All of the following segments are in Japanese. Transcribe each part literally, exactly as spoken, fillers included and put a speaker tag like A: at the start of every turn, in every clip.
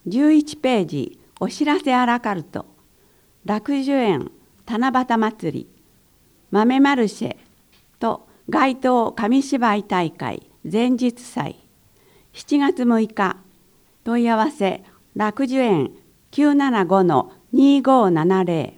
A: じゅういちページお知らせアラカルト楽寿園七夕祭り豆マルシェと街頭紙芝居大会前日祭しちがつむいか問い合わせ楽寿園 きゅうななごのにごななぜろ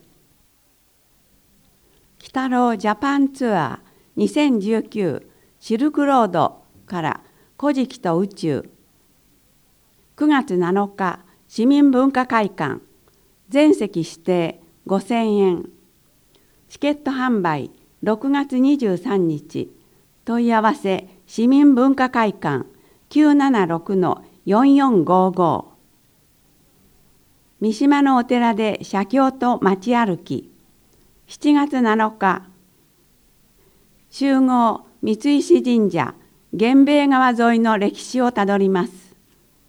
A: 北郎ジャパンツアーにせんじゅうきゅうシルクロードから古事記と宇宙くがつなのか市民文化会館全席指定ごせんえんチケット販売ろくがつにじゅうさんにち問い合わせ市民文化会館 きゅうななろくのよんよんごご 三島のお寺で写経と街歩きしちがつなのか集合三石神社源兵衛川沿いの歴史をたどります。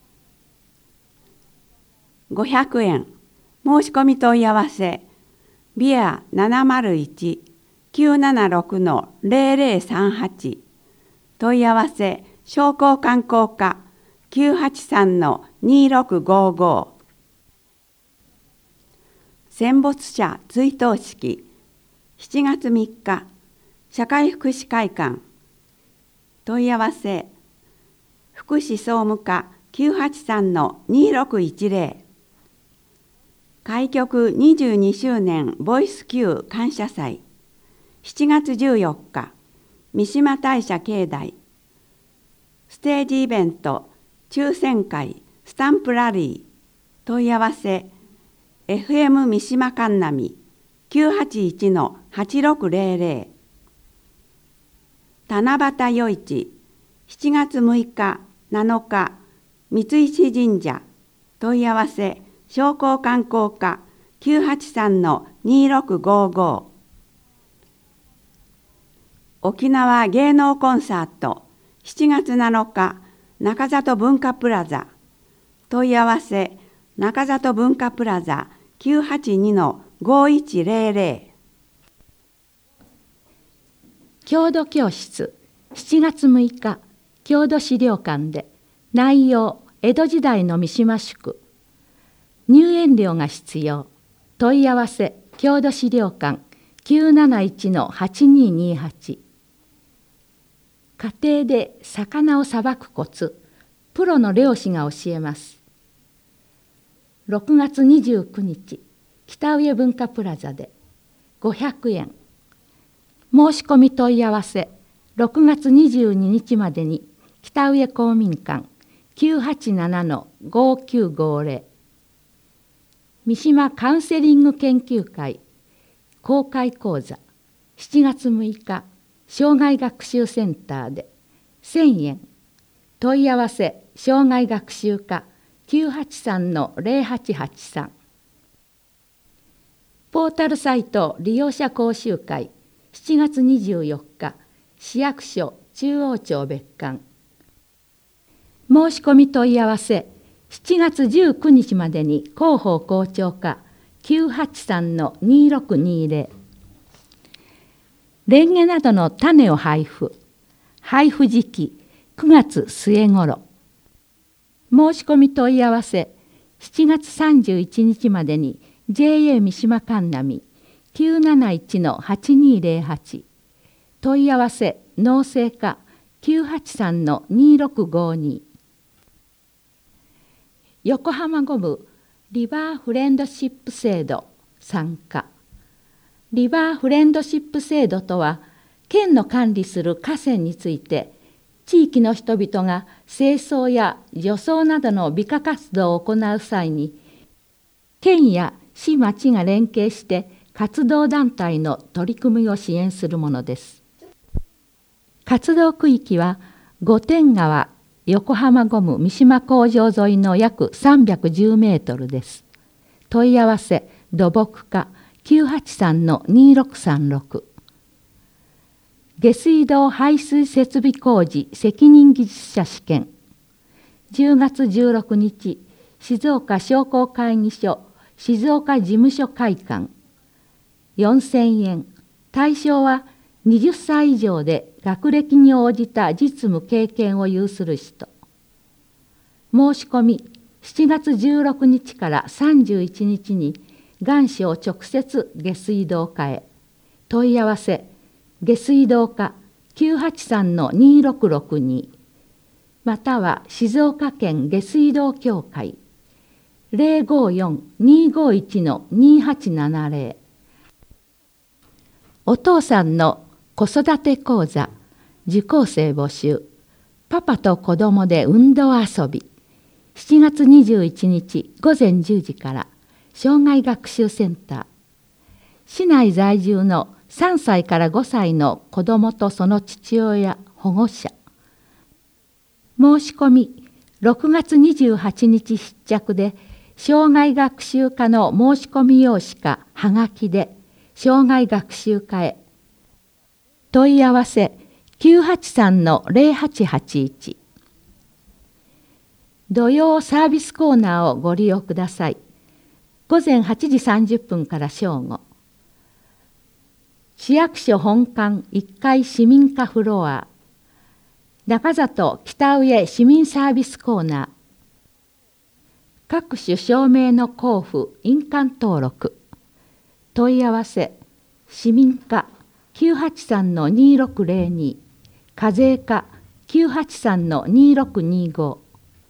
A: ごひゃくえん申し込み問い合わせビアななまるいち きゅうななろくのぜろぜろさんはち問い合わせ商工観光課 きゅうはちさんのにろくごご 戦没者追悼式しちがつみっか社会福祉会館問い合わせ福祉総務課 きゅうはちさんのにろくいちぜろ開局にじゅうにしゅうねんボイス Q 感謝祭しちがつじゅうよっか三島大社境内ステージイベント抽選会スタンプラリー問い合わせ エフエム 三島神波 きゅうはちいちのはちろくぜろぜろ七夕夜市しちがつむいかなのか三石神社問い合わせ商工観光課 きゅうはちさんのにろくごご 沖縄芸能コンサートしちがつなのか中里文化プラザ問い合わせ中里文化プラザ きゅうはちにのごいちぜろぜろ
B: 郷土教室しちがつむいか郷土資料館で内容江戸時代の三島宿入園料が必要問い合わせ郷土資料館 きゅうなないちのはちににはち家庭で魚をさばくコツプロの漁師が教えますろくがつにじゅうくにち北上文化プラザでごひゃくえん申し込み問い合わせろくがつにじゅうににちまでに北上公民館 きゅうはちななのごきゅうごぜろ三島カウンセリング研究会公開講座しちがつむいか障害学習センターでせんえん問い合わせ障害学習課 きゅうはちさんのぜろはちはちさんポータルサイト利用者講習会しちがつにじゅうよっか市役所中央町別館申し込み問い合わせしちがつじゅうくにちまでに広報校長課 きゅうはちさんのにろくにぜろレンゲなどの種を配布配布時期くがつすえごろ申し込み問い合わせしちがつさんじゅういちにちまでに ジェーエー 三島神波 きゅうなないちのはちにぜろはち問い合わせ農政課 きゅうはちさんのにろくごに横浜ゴムリバーフレンドシップ制度参加リバーフレンドシップ制度とは県の管理する河川について地域の人々が清掃や除草などの美化活動を行う際に県や市町が連携して活動団体の取り組みを支援するものです。活動区域は御殿川横浜ゴム三島工場沿いの約さんびゃくじゅうメートルです。問い合わせ土木課 きゅうはちさんのにろくさんろく 下水道排水設備工事責任技術者試験じゅうがつじゅうろくにち静岡商工会議所静岡事務所会館よんせんえん対象ははたち以上で学歴に応じた実務経験を有する人申し込みしちがつじゅうろくにちからさんじゅういちにちに願書を直接下水道課へ。問い合わせ下水道課 きゅうはちさんのにろくろくに または静岡県下水道協会 ゼロごよん にごいち にはちななゼロ。お父さんの子育て講座受講生募集。パパと子供で運動遊び。しちがつにじゅういちにちごぜんじゅうじから障害学習センター。市内在住のさんさいからごさいの子どもとその父親、保護者。申し込みろくがつにじゅうはちにち必着で、障害学習課の申し込み用紙かはがきで障害学習課へ。問い合わせきゅうはちさんのゼロはちはちいち。土曜サービスコーナーをご利用ください。ごぜんはちじさんじゅっぷんから正午。市役所本館いっかい市民課フロア。中里北上市民サービスコーナー。各種証明の交付、印鑑登録。問い合わせ市民課 きゅうはちさんのにろくゼロに、課税課 きゅうはちさんのにろくにご。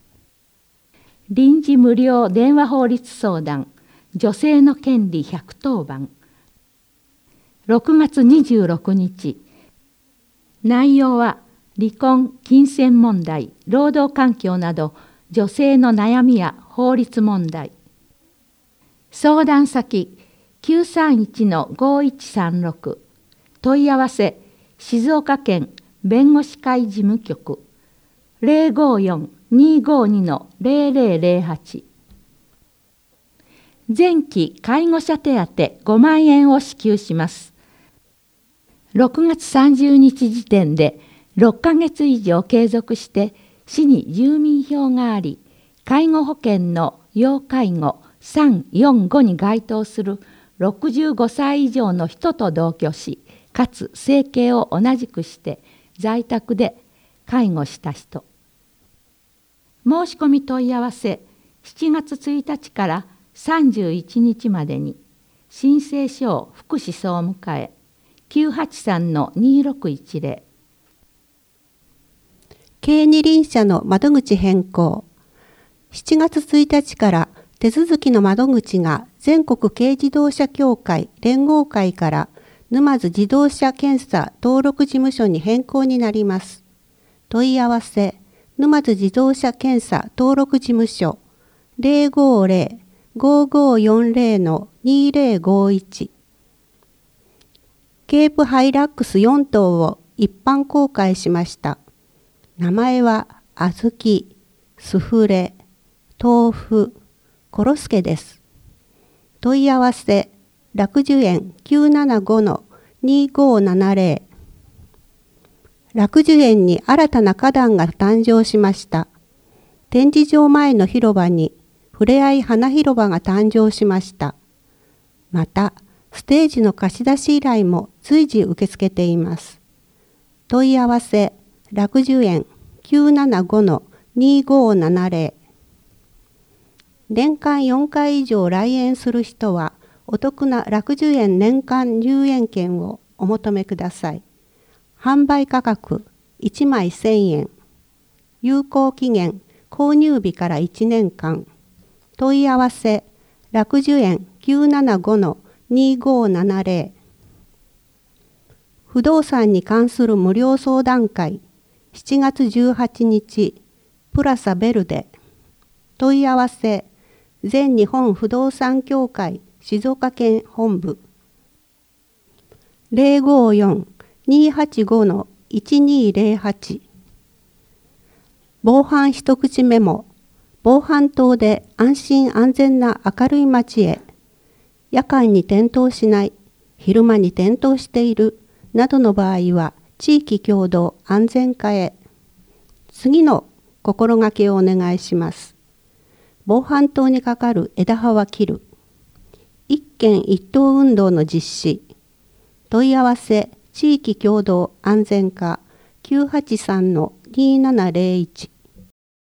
B: 臨時無料電話法律相談、女性の権利ひゃくとおばん。ろくがつにじゅうろくにち。内容は離婚、金銭問題、労働環境など女性の悩みや法律問題。相談先きゅうさんいちのごいちさんろく。問い合わせ静岡県弁護士会事務局 ゼロごよん にごに のゼロゼロゼロはち。前期介護者手当ごまんえんを支給します。ろくがつさんじゅうにち時点でろっかげつ以上継続して市に住民票があり、介護保険の要介護さん、よん、ごに該当するろくじゅうごさい以上の人と同居し、かつ生計を同じくして在宅で介護した人。申し込み問い合わせしちがつついたちからさんじゅういちにちまでに申請書を福祉総務課へ きゅうはちさんのにろくいちゼロ。
C: 軽二輪車の窓口変更。しちがつついたちから手続きの窓口が全国軽自動車協会連合会から沼津自動車検査登録事務所に変更になります。問い合わせ沼津自動車検査登録事務所 ゼロごゼロ ごごよんゼロのにゼロごいち。ケープハイラックスよんとうを一般公開しました。名前はあずき、スフレ、豆腐、コロスケです。問い合わせ楽寿園 きゅうななごのにごななゼロ。楽寿園に新たな花壇が誕生しました。展示場前の広場にふれあい花広場が誕生しました。また、ステージの貸し出し依頼も随時受け付けています。問い合わせ楽寿園 きゅうななごのにごななゼロ。年間よんかい以上来園する人はお得な楽寿園年間入園券をお求めください。販売価格いちまいせんえん。有効期限購入日からいちねんかん。問い合わせ楽寿園 きゅうななごのにごななゼロ。不動産に関する無料相談会しちがつじゅうはちにちプラサベルデ。問い合わせ全日本不動産協会静岡県本部 ゼロごよん にはちごのいちにゼロはち。防犯一口メモ。防犯灯で安心安全な明るい街へ。夜間に点灯しない、昼間に点灯しているなどの場合は地域共同安全課へ。次の心がけをお願いします。防犯灯にかかる枝葉は切る。一軒一灯運動の実施。問い合わせ地域共同安全課 きゅうはちさんのにななゼロいち。